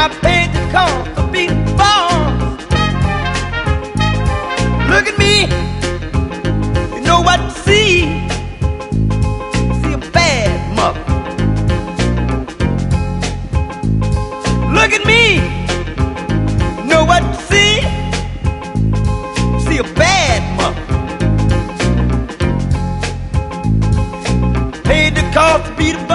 I paid the cost of being born. Look at me, you know what to see. See a bad mother. Look at me, you know what to see. See a bad mother. Paid the cost to be the